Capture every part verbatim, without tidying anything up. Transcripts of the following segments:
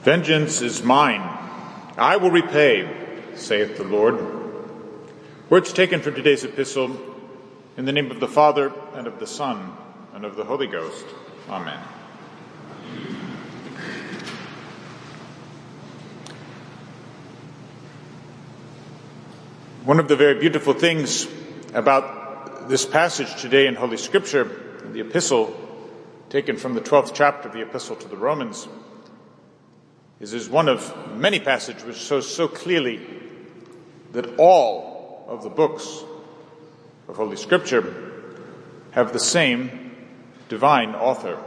Vengeance is mine, I will repay, saith the Lord. Words taken from today's epistle, in the name of the Father, and of the Son, and of the Holy Ghost. Amen. One of the very beautiful things about this passage today in Holy Scripture, the epistle taken from the twelfth chapter of the Epistle to the Romans, is is one of many passages which shows so clearly that all of the books of Holy Scripture have the same divine author.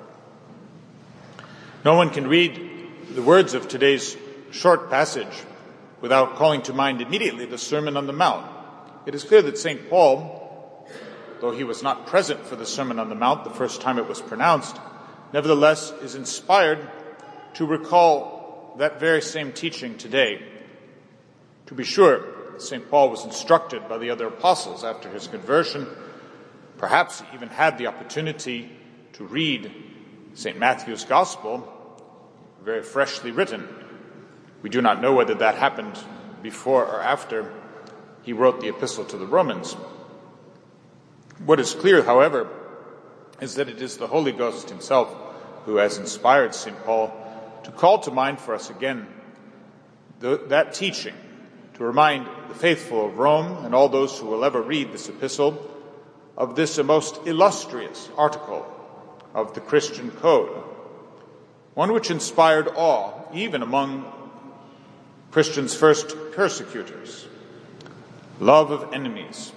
No one can read the words of today's short passage without calling to mind immediately the Sermon on the Mount. It is clear that Saint Paul, though he was not present for the Sermon on the Mount the first time it was pronounced, nevertheless is inspired to recall that very same teaching today. To be sure, Saint Paul was instructed by the other apostles after his conversion. Perhaps he even had the opportunity to read Saint Matthew's Gospel, very freshly written. We do not know whether that happened before or after he wrote the Epistle to the Romans. What is clear, however, is that it is the Holy Ghost himself who has inspired Saint Paul to call to mind for us again the, that teaching, to remind the faithful of Rome and all those who will ever read this epistle of this a most illustrious article of the Christian code, one which inspired awe even among Christians' first persecutors, love of enemies.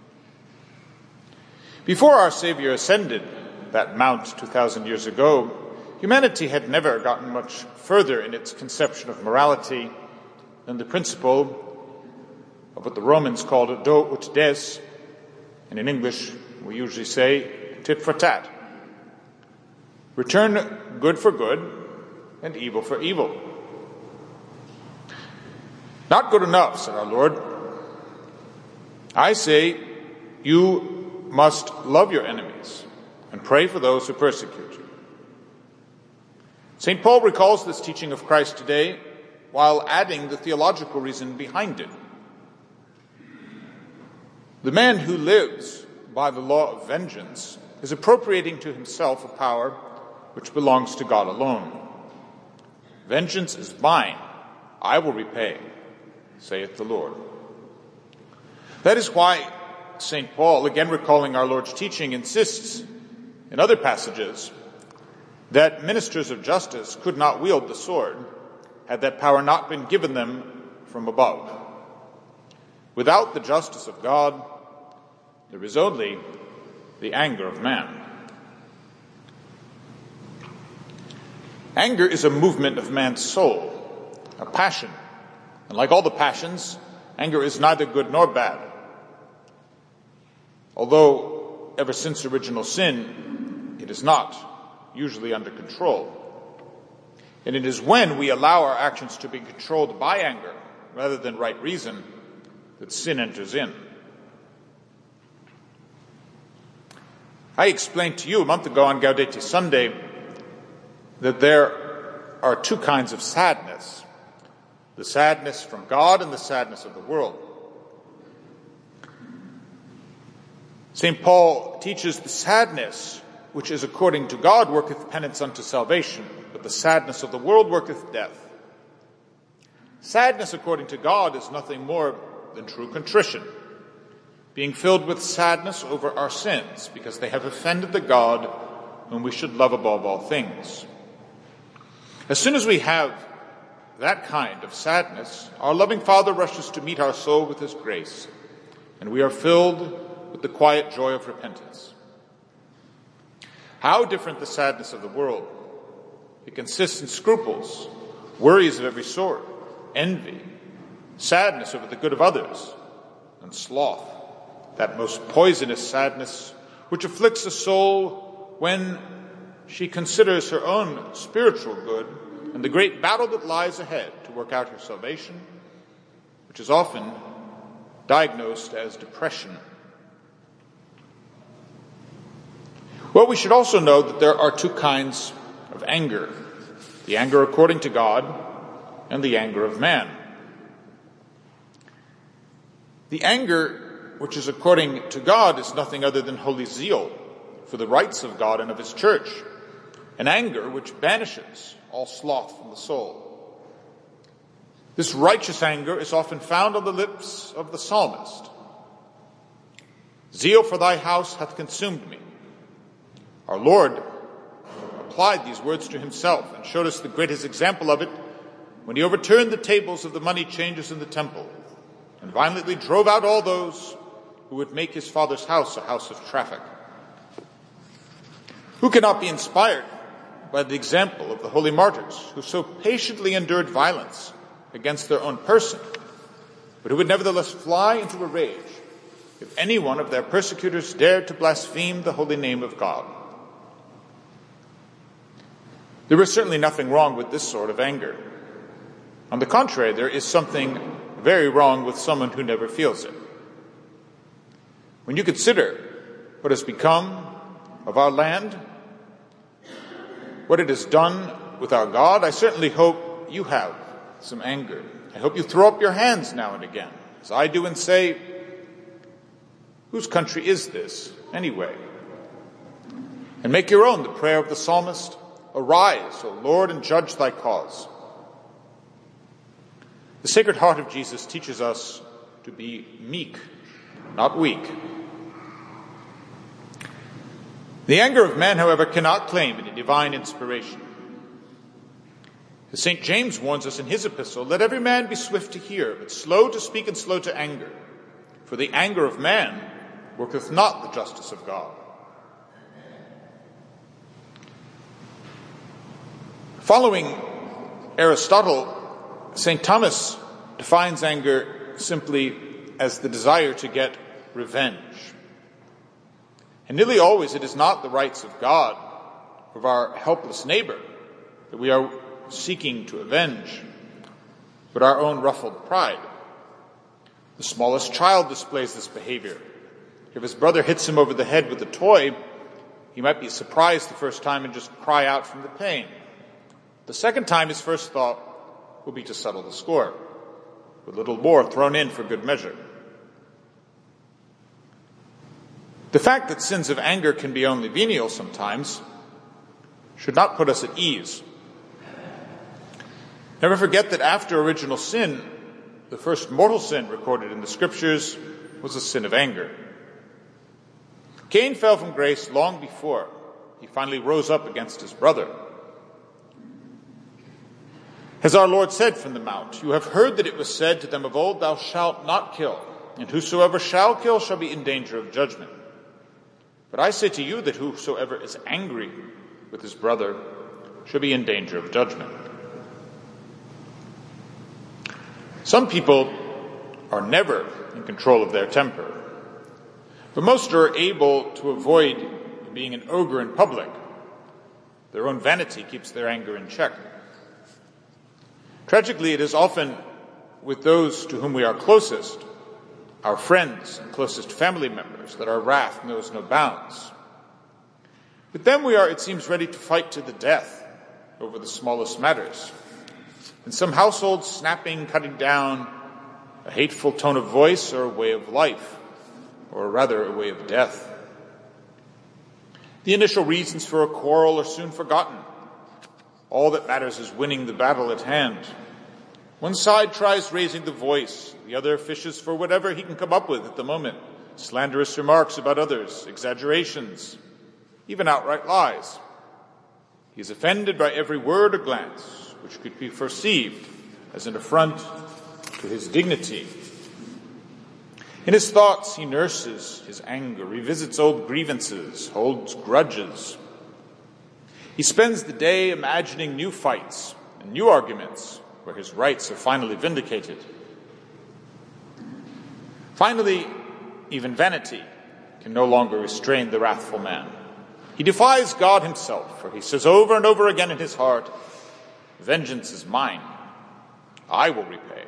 Before our Savior ascended that mount two thousand years ago, humanity had never gotten much further in its conception of morality than the principle of what the Romans called do ut des, and in English we usually say tit for tat. Return good for good and evil for evil. Not good enough, said our Lord. I say you must love your enemies and pray for those who persecute you. Saint Paul recalls this teaching of Christ today while adding the theological reason behind it. The man who lives by the law of vengeance is appropriating to himself a power which belongs to God alone. Vengeance is mine, I will repay, saith the Lord. That is why Saint Paul, again recalling our Lord's teaching, insists in other passages that ministers of justice could not wield the sword had that power not been given them from above. Without the justice of God, there is only the anger of man. Anger is a movement of man's soul, a passion. And like all the passions, anger is neither good nor bad. Although, ever since original sin, it is not usually under control. And it is when we allow our actions to be controlled by anger rather than right reason that sin enters in. I explained to you a month ago on Gaudete Sunday that there are two kinds of sadness: the sadness from God and the sadness of the world. Saint Paul teaches the sadness which is according to God worketh penance unto salvation, but the sadness of the world worketh death. Sadness according to God is nothing more than true contrition, being filled with sadness over our sins because they have offended the God whom we should love above all things. As soon as we have that kind of sadness, our loving Father rushes to meet our soul with his grace, and we are filled with the quiet joy of repentance. How different the sadness of the world. It consists in scruples, worries of every sort, envy, sadness over the good of others, and sloth, that most poisonous sadness which afflicts a soul when she considers her own spiritual good and the great battle that lies ahead to work out her salvation, which is often diagnosed as depression. Well, we should also know that there are two kinds of anger. the anger according to God and the anger of man. The anger which is according to God is nothing other than holy zeal for the rights of God and of his church, an anger which banishes all sloth from the soul. This righteous anger is often found on the lips of the psalmist. Zeal for thy house hath consumed me. Our Lord applied these words to himself and showed us the greatest example of it when he overturned the tables of the money changers in the temple and violently drove out all those who would make his Father's house a house of traffic. Who cannot be inspired by the example of the holy martyrs who so patiently endured violence against their own person, but who would nevertheless fly into a rage if any one of their persecutors dared to blaspheme the holy name of God? There is certainly nothing wrong with this sort of anger. On the contrary, there is something very wrong with someone who never feels it. When you consider what has become of our land, what it has done with our God, I certainly hope you have some anger. I hope you throw up your hands now and again, as I do, and say, whose country is this anyway? And make your own the prayer of the psalmist, arise, O Lord, and judge thy cause. The Sacred Heart of Jesus teaches us to be meek, not weak. The anger of man, however, cannot claim any divine inspiration. As Saint James warns us in his epistle, let every man be swift to hear, but slow to speak and slow to anger. For the anger of man worketh not the justice of God. Following Aristotle, Saint Thomas defines anger simply as the desire to get revenge. And nearly always it is not the rights of God, of our helpless neighbor, that we are seeking to avenge, but our own ruffled pride. The smallest child displays this behavior. If his brother hits him over the head with a toy, he might be surprised the first time and just cry out from the pain. The second time, his first thought will be to settle the score, with a little more thrown in for good measure. The fact that sins of anger can be only venial sometimes should not put us at ease. Never forget that after original sin, the first mortal sin recorded in the Scriptures was a sin of anger. Cain fell from grace long before he finally rose up against his brother. As our Lord said from the Mount, you have heard that it was said to them of old, thou shalt not kill, and whosoever shall kill shall be in danger of judgment. But I say to you that whosoever is angry with his brother shall be in danger of judgment. Some people are never in control of their temper, but most are able to avoid being an ogre in public. Their own vanity keeps their anger in check. Tragically, it is often with those to whom we are closest, our friends and closest family members, that our wrath knows no bounds. With them we are, it seems, ready to fight to the death over the smallest matters. In some households, snapping, cutting down, a hateful tone of voice, or a way of life, or rather a way of death. The initial reasons for a quarrel are soon forgotten. All that matters is winning the battle at hand. One side tries raising the voice, the other fishes for whatever he can come up with at the moment. Slanderous remarks about others, exaggerations, even outright lies. He is offended by every word or glance which could be perceived as an affront to his dignity. In his thoughts, he nurses his anger, revisits old grievances, holds grudges. He spends the day imagining new fights and new arguments where his rights are finally vindicated. Finally, even vanity can no longer restrain the wrathful man. He defies God himself, for he says over and over again in his heart, vengeance is mine, I will repay.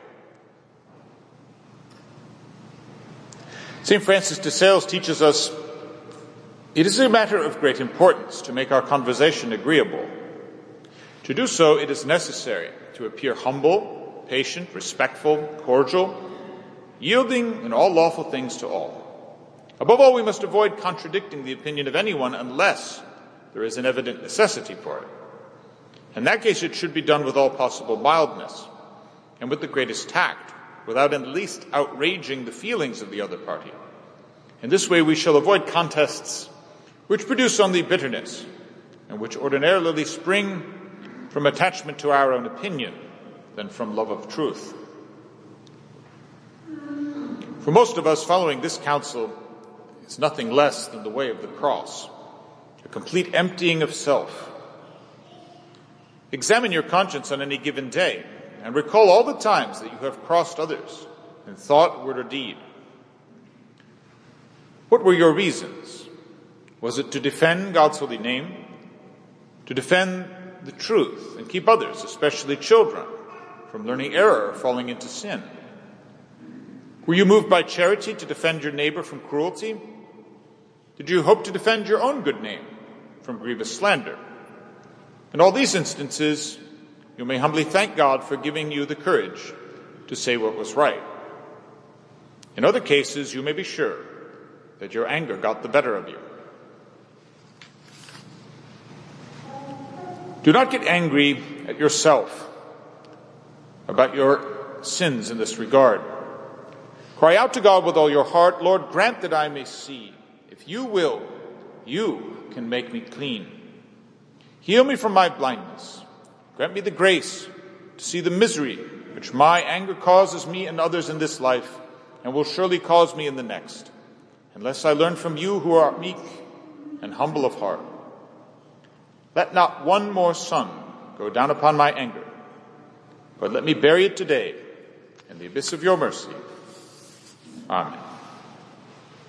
Saint Francis de Sales teaches us it is a matter of great importance to make our conversation agreeable. To do so, it is necessary to appear humble, patient, respectful, cordial, yielding in all lawful things to all. Above all, we must avoid contradicting the opinion of anyone unless there is an evident necessity for it. In that case, it should be done with all possible mildness and with the greatest tact, without in the least outraging the feelings of the other party. In this way, we shall avoid contests which produce only bitterness and which ordinarily spring from attachment to our own opinion than from love of truth. For most of us, following this counsel is nothing less than the way of the cross, a complete emptying of self. Examine your conscience on any given day and recall all the times that you have crossed others in thought, word, or deed. What were your reasons? Was it to defend God's holy name, to defend the truth and keep others, especially children, from learning error or falling into sin? Were you moved by charity to defend your neighbor from cruelty? Did you hope to defend your own good name from grievous slander? In all these instances, you may humbly thank God for giving you the courage to say what was right. In other cases, you may be sure that your anger got the better of you. Do not get angry at yourself about your sins in this regard. Cry out to God with all your heart, Lord, grant that I may see. If you will, you can make me clean. Heal me from my blindness. Grant me the grace to see the misery which my anger causes me and others in this life and will surely cause me in the next, unless I learn from you who are meek and humble of heart. Let not one more sun go down upon my anger, but let me bury it today in the abyss of your mercy. Amen.